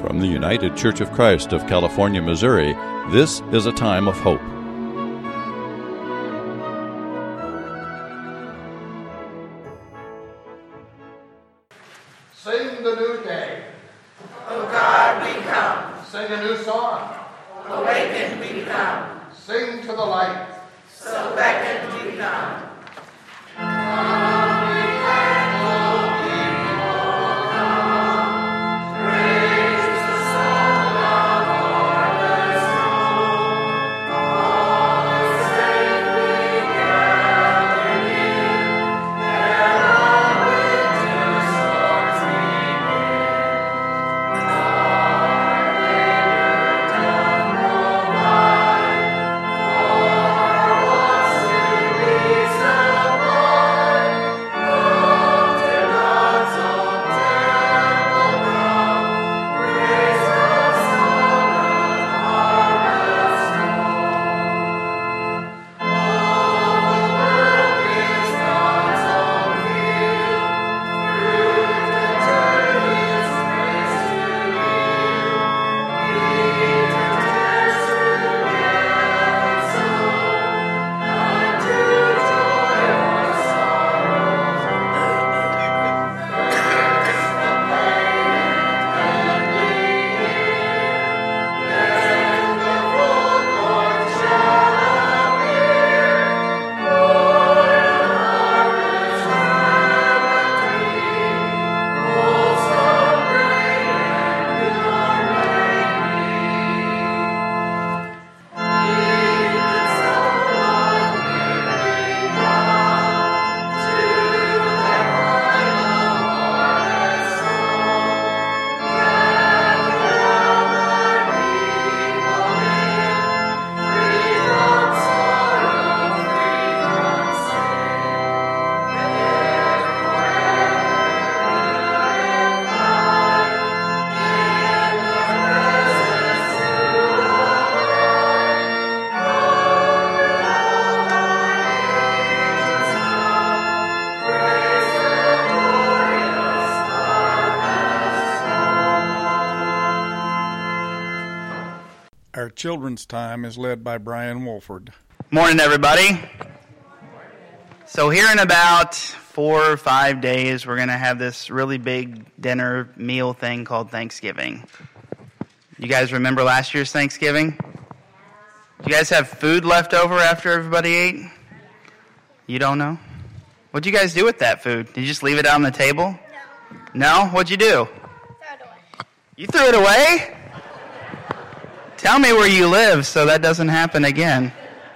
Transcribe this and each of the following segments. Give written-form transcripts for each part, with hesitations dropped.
From the United Church of Christ of California, Missouri, this is a time of hope. Sing the new day. O God, we come. Sing a new song. Awaken, we come. Sing to the light. So beckon, we come. Our children's time is led by Brian Wolford. Morning, everybody. So here in about 4 or 5 days, we're going to have this really big dinner meal thing called Thanksgiving. You guys remember last year's Thanksgiving? Do you guys have food left over after everybody ate? You don't know? What'd you guys do with that food? Did you just leave it out on the table? No? What'd you do? Throw it away. You threw it away? Tell me where you live so that doesn't happen again.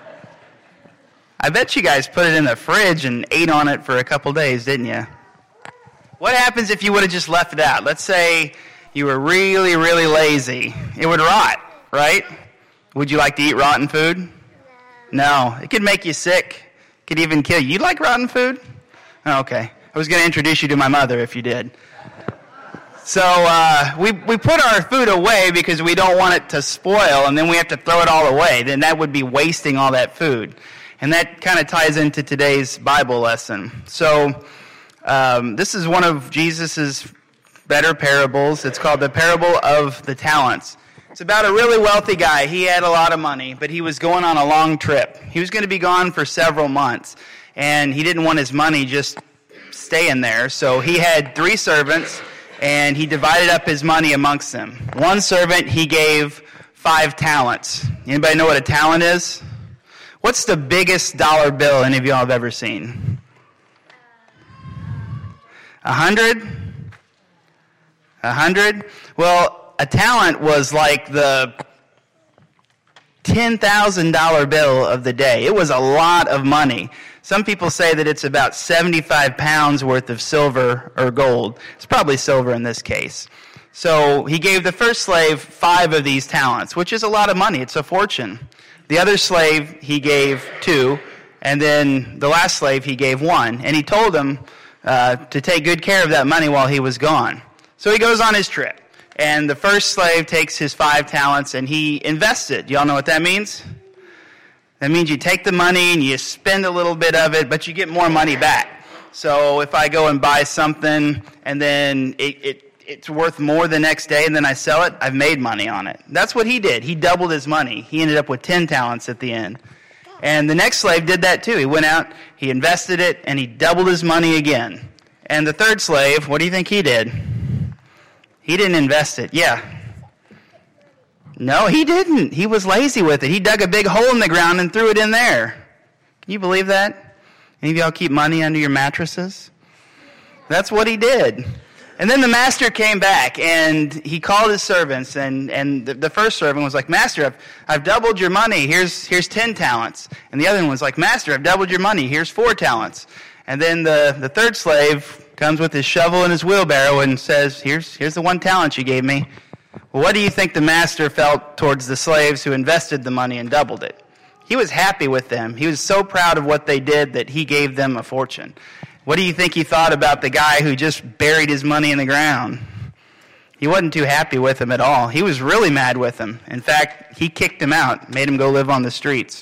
I bet you guys put it in the fridge and ate on it for a couple days, didn't you? What happens if you would have just left it out? Let's say you were really, really lazy. It would rot, right? Would you like to eat rotten food? No. It could make you sick. It could even kill you. You like rotten food? Oh, okay. I was going to introduce you to my mother if you did. So we put our food away because we don't want it to spoil, and then we have to throw it all away. Then that would be wasting all that food. And that kind of ties into today's Bible lesson. So this is one of Jesus' better parables. It's called the Parable of the Talents. It's about a really wealthy guy. He had a lot of money, but he was going on a long trip. He was going to be gone for several months, and he didn't want his money just staying there. So he had 3 servants, and he divided up his money amongst them. One servant he gave 5 talents. Anybody know what a talent is? What's the biggest dollar bill any of y'all have ever seen? 100? 100? Well, a talent was like the $10,000 bill of the day. It was a lot of money. Some people say that it's about 75 pounds worth of silver or gold. It's probably silver in this case. So he gave the first slave 5 of these talents, which is a lot of money. It's a fortune. The other slave he gave 2, and then the last slave he gave 1. And he told him to take good care of that money while he was gone. So he goes on his trip. And the first slave takes his 5 talents and he invests it. Y'all know what that means? That means you take the money and you spend a little bit of it, but you get more money back. So if I go and buy something and then it it's worth more the next day, and then I sell it, I've made money on it. That's what he did. He doubled his money. He ended up with 10 talents at the end. And the next slave did that too. He went out, he invested it, and he doubled his money again. And the third slave, what do you think he did? He didn't invest it. Yeah. No, he didn't. He was lazy with it. He dug a big hole in the ground and threw it in there. Can you believe that? Any of y'all keep money under your mattresses? That's what he did. And then the master came back, and he called his servants, and the first servant was like, Master, I've doubled your money. Here's 10 talents. And the other one was like, Master, I've doubled your money. Here's 4 talents. And then the third slave comes with his shovel and his wheelbarrow and says, here's the 1 talent you gave me. Well, what do you think the master felt towards the slaves who invested the money and doubled it? He was happy with them. He was so proud of what they did that he gave them a fortune. What do you think he thought about the guy who just buried his money in the ground? He wasn't too happy with him at all. He was really mad with him. In fact, he kicked him out, made him go live on the streets.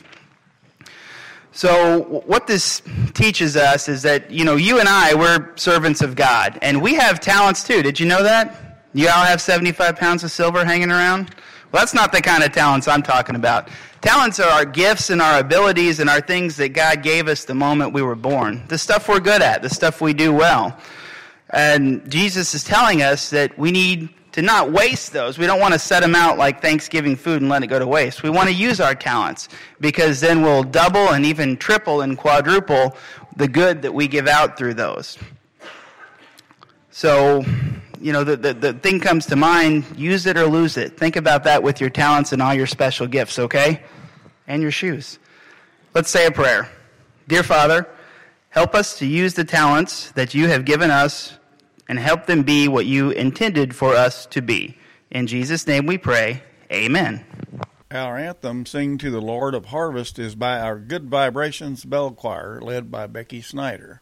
So what this teaches us is that, you and I, we're servants of God. And we have talents too. Did you know that? You all have 75 pounds of silver hanging around? Well, that's not the kind of talents I'm talking about. Talents are our gifts and our abilities and our things that God gave us the moment we were born. The stuff we're good at, the stuff we do well. And Jesus is telling us that we need to not waste those. We don't want to set them out like Thanksgiving food and let it go to waste. We want to use our talents because then we'll double and even triple and quadruple the good that we give out through those. So, the thing comes to mind, use it or lose it. Think about that with your talents and all your special gifts, okay? And your shoes. Let's say a prayer. Dear Father, help us to use the talents that you have given us and help them be what you intended for us to be. In Jesus' name we pray, amen. Our anthem, Sing to the Lord of Harvest, is by our Good Vibrations Bell Choir, led by Becky Snyder.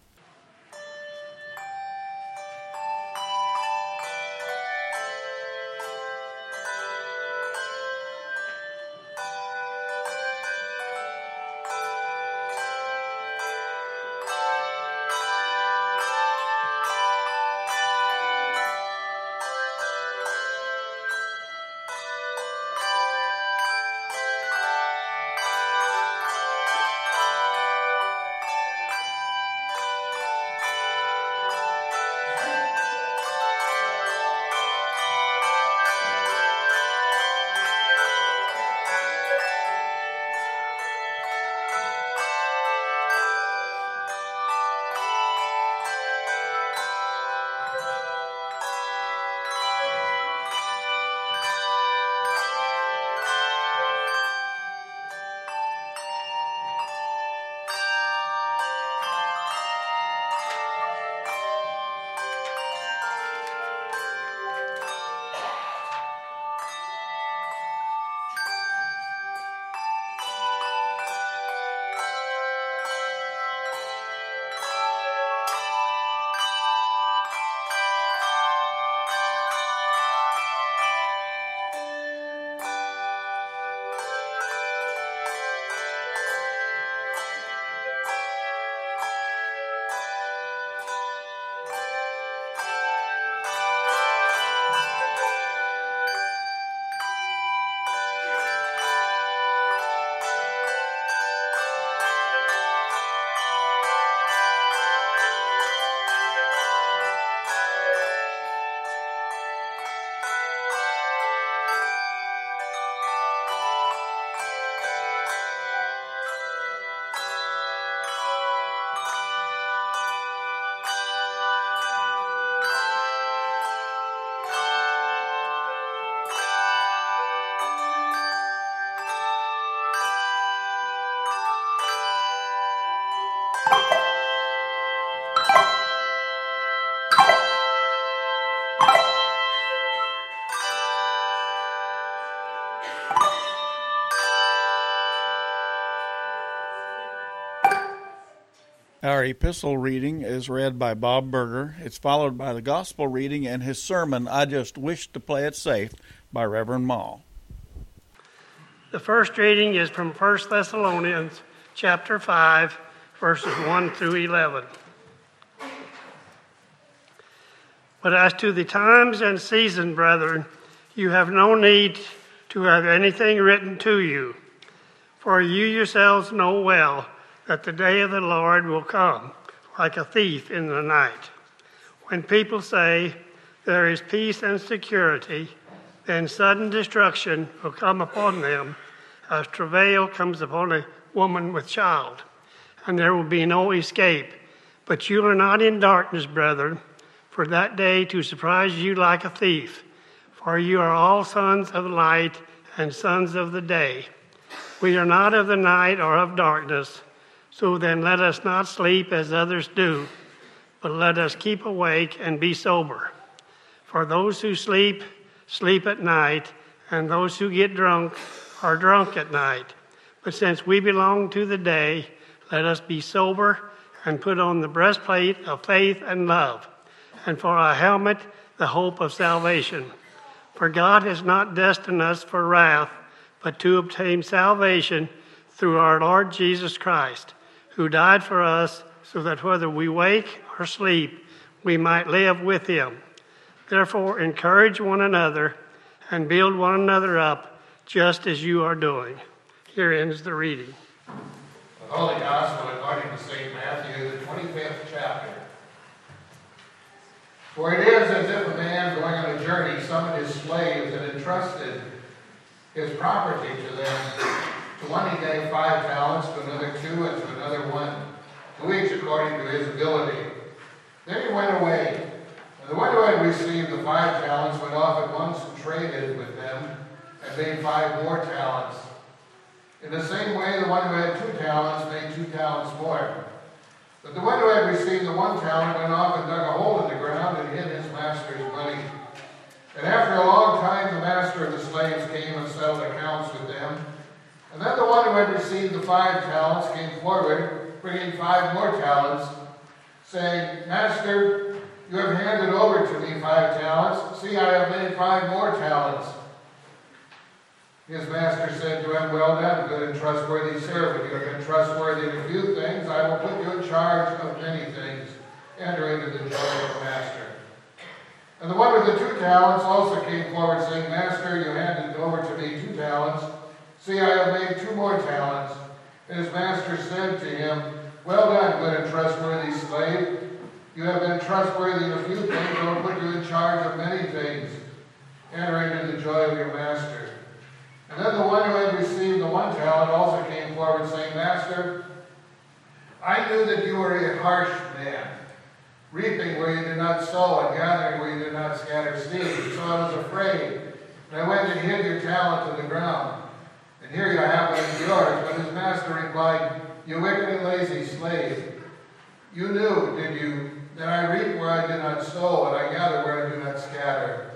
Our epistle reading is read by Bob Berger. It's followed by the gospel reading and his sermon, I Just Wish to Play It Safe, by Reverend Mall. The first reading is from 1 Thessalonians chapter 5, verses 1 through 11. But as to the times and season, brethren, you have no need to have anything written to you. For you yourselves know well that the day of the Lord will come like a thief in the night. When people say there is peace and security, then sudden destruction will come upon them, as travail comes upon a woman with child, and there will be no escape. But you are not in darkness, brethren, for that day to surprise you like a thief. For you are all sons of light and sons of the day. We are not of the night or of darkness, so then let us not sleep as others do, but let us keep awake and be sober. For those who sleep, sleep at night, and those who get drunk are drunk at night. But since we belong to the day, let us be sober and put on the breastplate of faith and love, and for our helmet, the hope of salvation. For God has not destined us for wrath, but to obtain salvation through our Lord Jesus Christ, who died for us, so that whether we wake or sleep, we might live with him. Therefore, encourage one another and build one another up, just as you are doing. Here ends the reading. The Holy Gospel according to St. Matthew, the 25th chapter. For it is as if a man going on a journey summoned his slaves and entrusted his property to them. To one he gave 5 talents, to another 2, and to another 1, to each according to his ability. Then he went away. And the one who had received the 5 talents went off at once and traded with them, and made 5 more talents. In the same way, the one who had 2 talents made 2 talents more. But the one who had received the 1 talent went off and dug a hole in the ground and hid his master's money. And after a long time, the master of the slaves came and settled accounts with them. And then the one who had received the 5 talents came forward, bringing 5 more talents, saying, Master, you have handed over to me 5 talents. See, I have made 5 more talents. His master said to him, Well done, good and trustworthy servant. You have been trustworthy in a few things. I will put you in charge of many things. Enter into the joy of the master. And the one with the 2 talents also came forward, saying, Master, you handed over to me 2 talents. See, I have made 2 more talents. And his master said to him, Well done, good and trustworthy slave. You have been trustworthy in a few things. I will put you in charge of many things. Enter into the joy of your master. And then the one who had received the 1 talent also came forward, saying, Master, I knew that you were a harsh man, reaping where you did not sow and gathering where you did not scatter seed. So I was afraid, and I went and hid your talent in the ground. And here you have what is yours. But his master replied, You wicked and lazy slave, you knew, did you, that I reap where I did not sow and I gather where I do not scatter.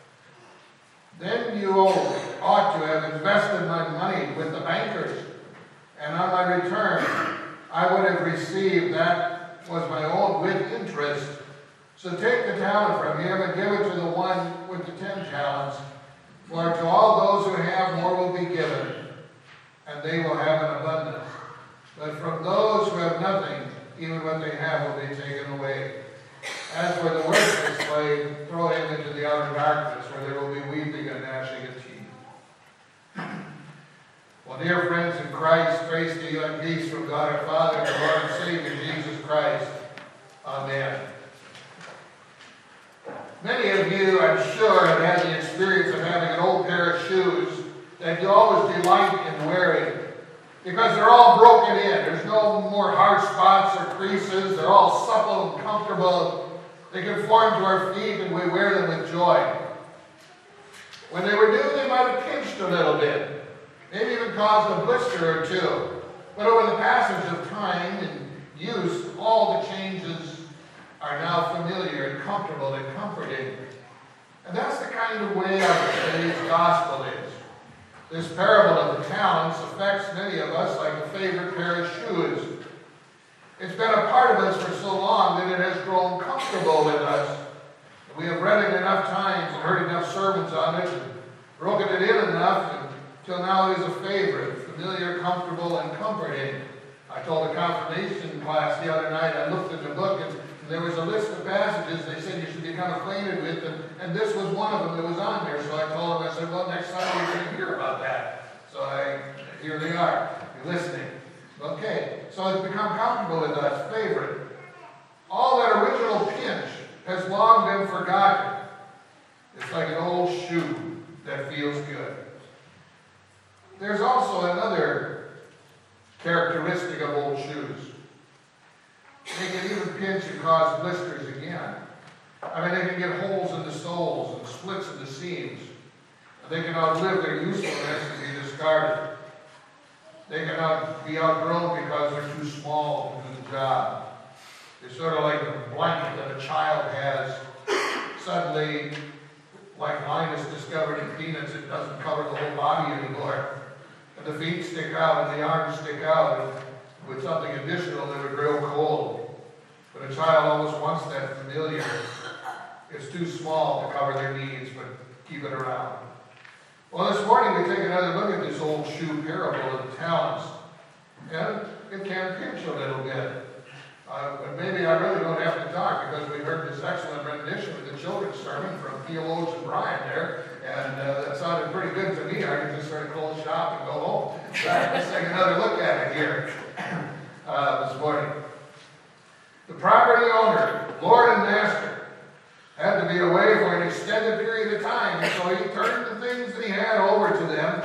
Then you ought to have invested my money with the bankers, and on my return I would have received that was my own with interest. So take the talent from him and give it to the one with the 10 talents. For to all those who have more will be given, and they will have an abundance. But from those who have nothing, even what they have will be taken away. As for the worthless slave, throw him into the outer darkness, where there will be weeping and gnashing of teeth. Well, dear friends in Christ, grace to you and peace from God our Father and the Lord and Savior Jesus Christ. Amen. Many of you, I'm sure, have had the experience of having an old pair of shoes that you always delight in wearing, because they're all broken in. There's no more hard spots or creases. They're all supple and comfortable. They conform to our feet, and we wear them with joy. When they were new, they might have pinched a little bit, maybe even caused a blister or 2. But over the passage of time and use, all the changes are now familiar and comfortable and comforting. And that's the kind of way our today's gospel is. This parable of the talents affects many of us like a favorite pair of shoes. It's been a part of us for so long that it has grown comfortable with us. We have read it enough times and heard enough sermons on it and broken it in enough until now it is a favorite, familiar, comfortable, and comforting. I told a confirmation class the other night, I looked at the book and And there was a list of passages they said you should become acquainted with, and this was one of them that was on there. So I told him, I said, well, next time you're going to hear about that. So here they are. You're listening. Okay, so it's become comfortable with us, favorite. All that original pinch has long been forgotten. It's like an old shoe that feels good. There's also another characteristic of old shoes. They can even pinch and cause blisters again. I mean, they can get holes in the soles and splits in the seams. They can outlive their usefulness and be discarded. They can be outgrown because they're too small to do the job. They're sort of like a blanket that a child has. Suddenly, like Linus discovered in Peanuts, it doesn't cover the whole body anymore. And the feet stick out and the arms stick out. And with something additional, they would grow cold. But a child always wants that familiar. It's too small to cover their needs, but keep it around. Well, this morning we take another look at this old shoe parable of the talents. And it can pinch a little bit. But maybe I really don't have to talk because we heard this excellent rendition of the children's sermon from theologian Brian there. And that sounded pretty good to me. I could just sort of close shop and go home. So let's take another look at it here this morning. The property owner, Lord and Master, had to be away for an extended period of time, and so he turned the things that he had over to them.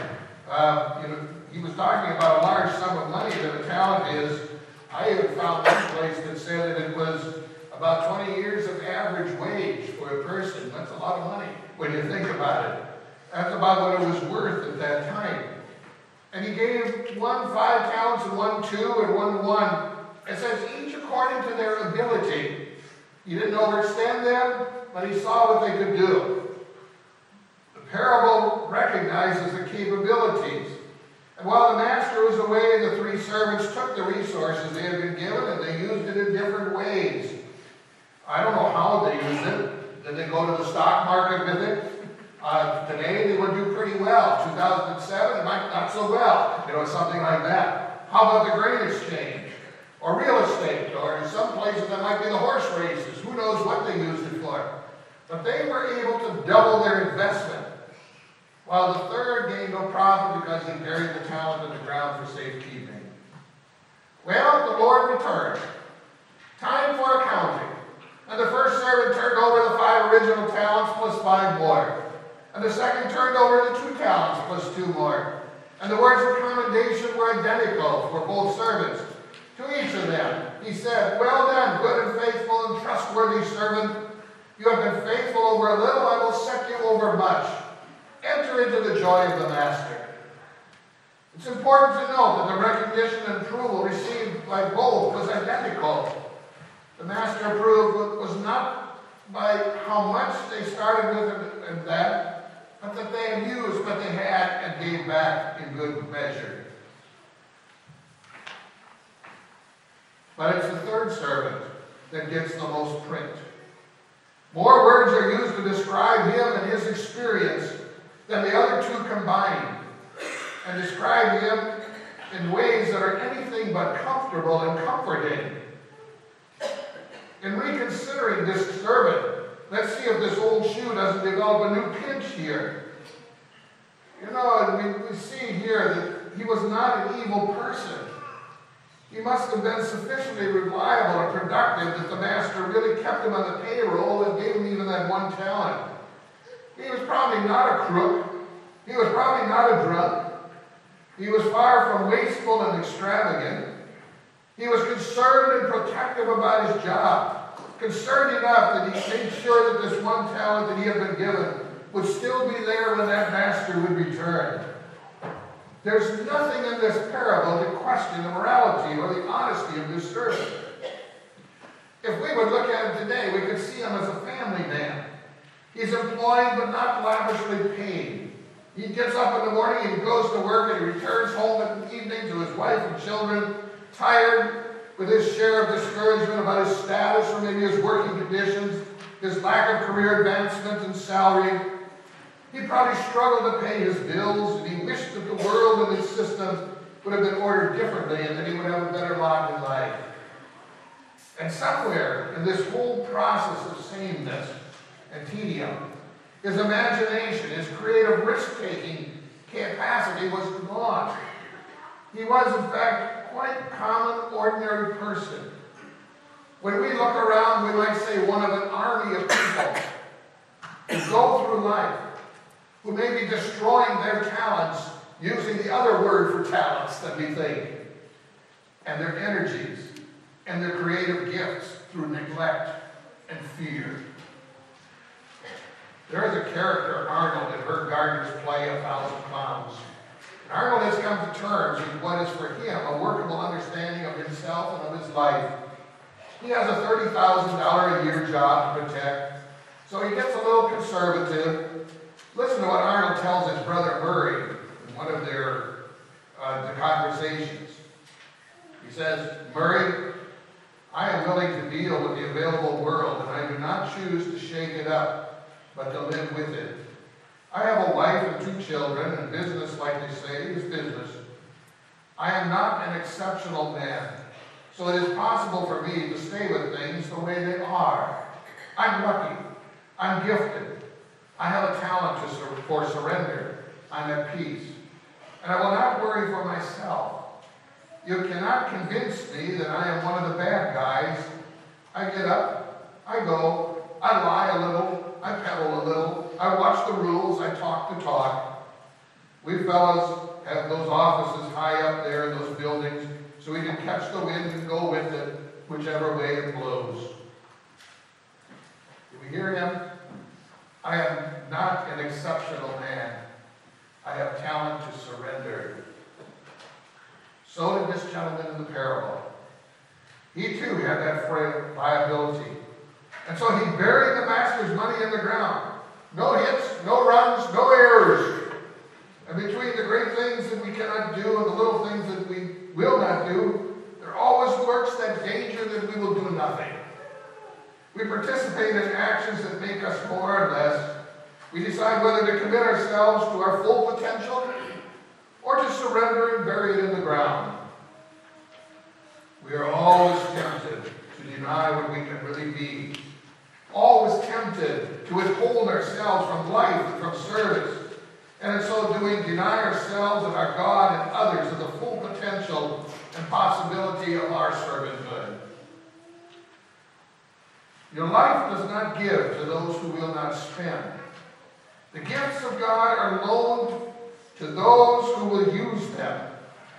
He was talking about a large sum of money that a talent is. I even found one place that said that it was about 20 years of average wage for a person. That's a lot of money when you think about it. That's about what it was worth at that time. And he gave one 5 talents and one 2 and one 1. It says each according to their ability. He didn't overextend them, but he saw what they could do. The parable recognizes the capabilities. And while the master was away, the 3 servants took the resources they had been given and they used it in different ways. I don't know how they used it. Did they go to the stock market with it? Today they would do pretty well. 2007, it might not so well. Something like that. How about the grain exchange? Or real estate? Or in some places that might be the horse races. Who knows what they used it for? But they were able to double their investment. While the third gained no profit because he buried the talent in the ground for safekeeping. Well, the Lord returned. Time for accounting. And the first servant turned over the 5 original talents plus 5 more. And the second turned over the 2 talents plus 2 more. And the words of commendation were identical for both servants. To each of them, he said, well done, good and faithful and trustworthy servant. You have been faithful over a little, I will set you over much. Enter into the joy of the master. It's important to note that the recognition and approval received by both was identical. The master approved was not by how much they started with and that, but that they had used what they had and gave back in good measure. But it's the third servant that gets the most print. More words are used to describe him and his experience than the other 2 combined, and describe him in ways that are anything but comfortable and comforting. In reconsidering this servant, let's see if this old shoe doesn't develop a new pinch here. We see here that he was not an evil person. He must have been sufficiently reliable and productive that the master really kept him on the payroll and gave him even that 1 talent. He was probably not a crook. He was probably not a drunk. He was far from wasteful and extravagant. He was concerned and protective about his job. Concerned enough that he made sure that this 1 talent that he had been given would still be there when that master would return. There's nothing in this parable to question the morality or the honesty of this servant. If we would look at him today, we could see him as a family man. He's employed but not lavishly paid. He gets up in the morning and he goes to work and he returns home in the evening to his wife and children, tired with his share of discouragement about his status or maybe his working conditions, his lack of career advancement and salary. He probably struggled to pay his bills, and he wished that the world and its systems would have been ordered differently and that he would have a better lot in life. And somewhere in this whole process of sameness and tedium, his imagination, his creative risk-taking capacity was gone. He was, in fact, quite a common, ordinary person. When we look around, we might say one of an army of people who go through life, who may be destroying their talents using the other word for talents that we think, and their energies, and their creative gifts through neglect and fear. There is a character, Arnold, in Herb Gardner's play, A Thousand Clowns. And Arnold has come to terms with what is for him a workable understanding of himself and of his life. He has a $30,000 a year job to protect, so he gets a little conservative. Listen to what Arnold tells his brother Murray in one of their conversations. He says, "Murray, I am willing to deal with the available world, and I do not choose to shake it up, but to live with it. I have a wife and 2 children, and business, like they say, is business. I am not an exceptional man, so it is possible for me to stay with things the way they are. I'm lucky. I'm gifted. I have a talent for surrender. I'm at peace. And I will not worry for myself. You cannot convince me that I am one of the bad guys. I get up, I go, I lie a little, I peddle a little, I watch the rules, I talk the talk. We fellas have those offices high up there in those buildings so we can catch the wind and go with it whichever way it blows." Do we hear him? I am not an exceptional man. I have talent to surrender. So did this gentleman in the parable. He too had that frail liability. And so he buried the master's money in the ground. No hits, no runs, no errors. And between the great things that we cannot do and the little things that we will not do, there always lurks that danger that we will do nothing. We participate in actions that make us more or less. We decide whether to commit ourselves to our full potential or to surrender and bury it in the ground. We are always tempted to deny what we can really be. Always tempted to withhold ourselves from life and from service. And in so doing, deny ourselves and our God and others of the full potential and possibility of our servanthood. Your life does not give to those who will not spend. The gifts of God are loaned to those who will use them.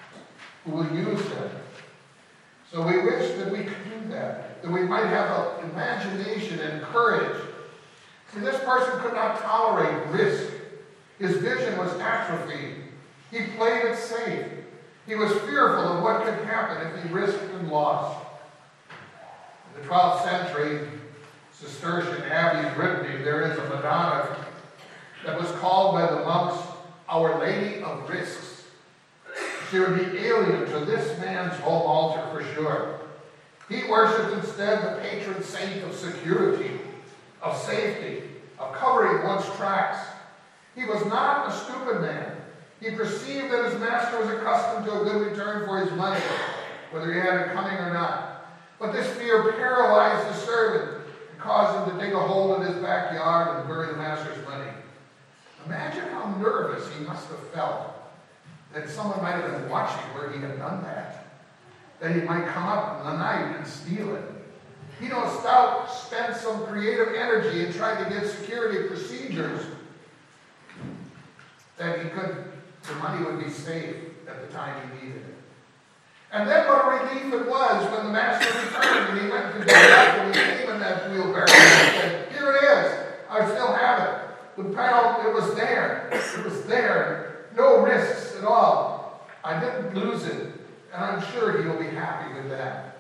So we wish that we could do that we might have an imagination and courage. See, this person could not tolerate risk. His vision was atrophied. He played it safe. He was fearful of what could happen if he risked and lost. In the 12th century, Cistercian Abbey in Brittany, there is a Madonna that was called by the monks Our Lady of Risks. She would be alien to this man's home altar for sure. He worshipped instead the patron saint of security, of safety, of covering one's tracks. He was not a stupid man. He perceived that his master was accustomed to a good return for his money, whether he had it coming or not. But this fear paralyzed the servant and caused him to dig a hole in his backyard and bury the master's money. Imagine how nervous he must have felt that someone might have been watching where he had done that he might come up in the night and steal it. He no doubt spent some creative energy in trying to get security procedures that the money would be safe at the time he needed it. And then what a relief it was when the master returned and he went to the back and he came in that wheelbarrow and said, "Here it is. I still have it. The panel, it was there. It was there. No risks at all. I didn't lose it. And I'm sure he'll be happy with that."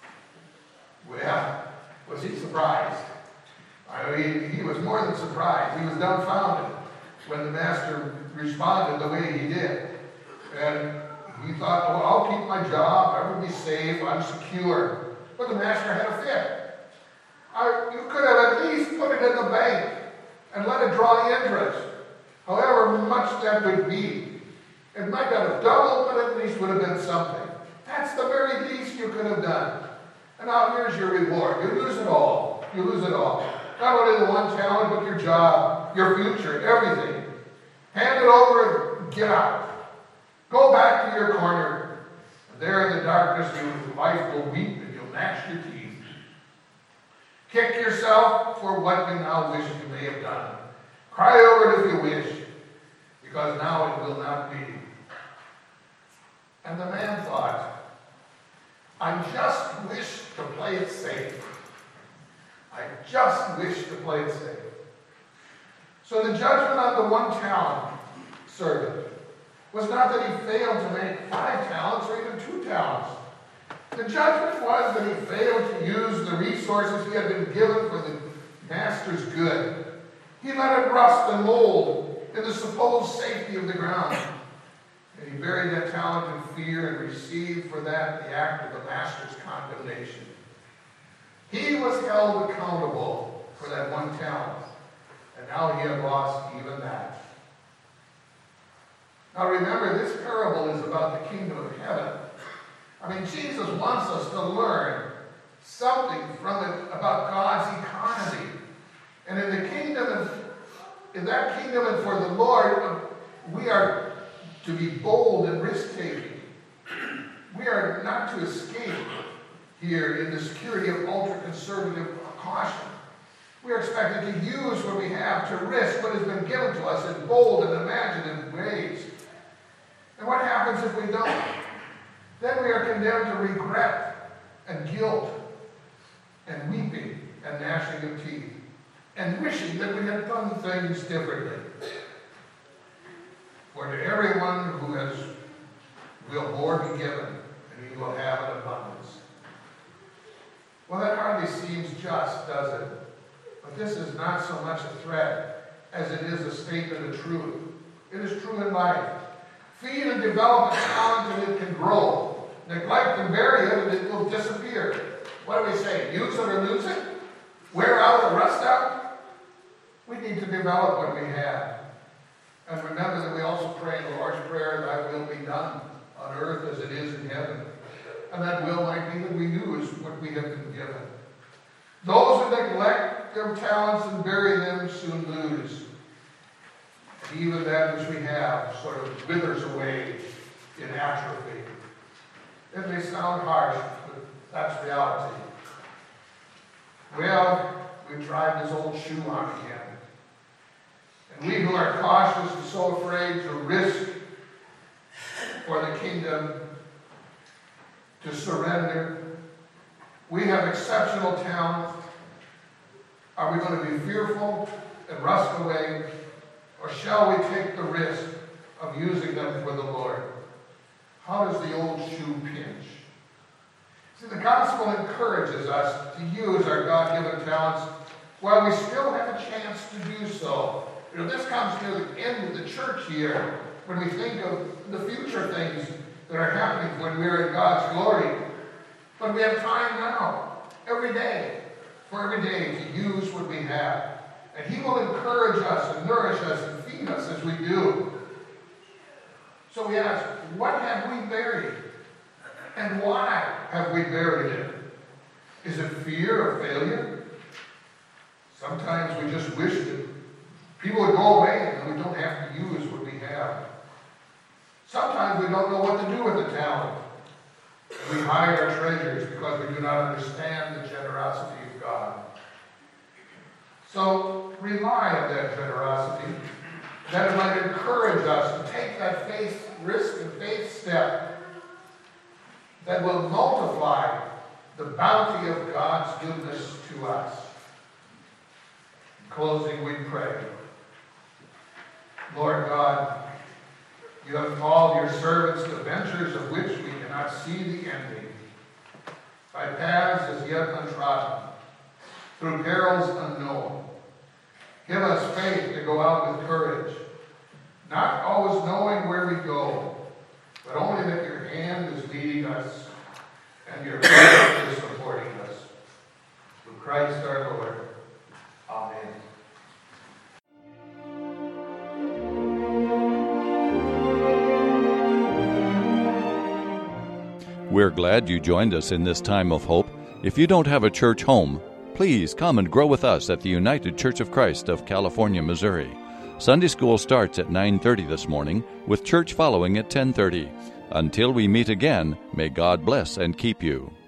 Well, was he surprised? I mean, he was more than surprised. He was dumbfounded when the master responded the way he did. And he thought, "Oh, I'll keep my job. I will be safe. I'm secure." But the master had a fit. You could have at least put it in the bank and let it draw the interest, however much that would be. It might not have doubled, but at least would have been something. That's the very least you could have done. And now here's your reward. You lose it all. You lose it all. Not only the one talent, but your job, your future, everything. Hand it over and get out. Go back to your corner. And there in the darkness, your wife will weep and you'll gnash your teeth. Kick yourself for what you now wish you may have done. Cry over it if you wish, because now it will not be. And the man thought, I just wish to play it safe. I just wish to play it safe. So the judgment on the one talent servant was not that he failed to make 5 talents or even 2 talents. The judgment was that he failed to use the resources he had been given for the master's good. He let it rust and mold in the supposed safety of the ground. And he buried that talent in fear and received for that the act of the master's condemnation. He was held accountable for that one talent, and now he had lost even that. Now remember, this parable is about the kingdom of heaven. I mean, Jesus wants us to learn something from it about God's economy. And in the kingdom, in that kingdom and for the Lord, we are to be bold and risk-taking. We are not to escape here in the security of ultra-conservative caution. We are expected to use what we have, to risk what has been given to us in bold and imaginative ways. And what happens if we don't? Then we are condemned to regret and guilt and weeping and gnashing of teeth and wishing that we had done things differently. For to everyone who has will more be given, and he will have an abundance. Well, that hardly seems just, does it? But this is not so much a threat as it is a statement of truth. It is true in life. Feed and develop a talent and it can grow. Neglect and bury it and it will disappear. What do we say? Use it or lose it? Wear out or rust out? We need to develop what we have. And remember that we also pray in the Lord's Prayer, thy will be done on earth as it is in heaven. And that will might be that we use what we have been given. Those who neglect their talents and bury them soon lose. And even that which we have sort of withers away in atrophy. It may sound harsh, but that's reality. Well, we've tried this old shoe on again. And we who are cautious and so afraid to risk for the kingdom, to surrender, we have exceptional talent. Are we going to be fearful and rust away, or shall we take the risk of using them for the Lord? How does the old shoe pinch? See, the gospel encourages us to use our God-given talents while we still have a chance to do so. You know, this comes near the end of the church year when we think of the future things that are happening when we're in God's glory. But we have time now, every day, to use what we have. And he will encourage us and nourish us and feed us as we do. So we ask, what have we buried? And why have we buried it? Is it fear of failure? Sometimes we just wish that people would go away and we don't have to use what we have. Sometimes we don't know what to do with the talent. We hide our treasures because we do not understand the generosity of God. So rely on that generosity, that it might encourage us to take that faith risk and faith step that will multiply the bounty of God's goodness to us. In closing, we pray. Lord God, you have called your servants to ventures of which we cannot see the ending, by paths as yet untrodden, through perils unknown. Give us faith to go out with courage, not always knowing where we go, but only that your hand is leading us and your grace is supporting us. Through Christ our Lord. Amen. We're glad you joined us in this time of hope. If you don't have a church home, please come and grow with us at the United Church of Christ of California, Missouri. Sunday school starts at 9:30 this morning, with church following at 10:30. Until we meet again, may God bless and keep you.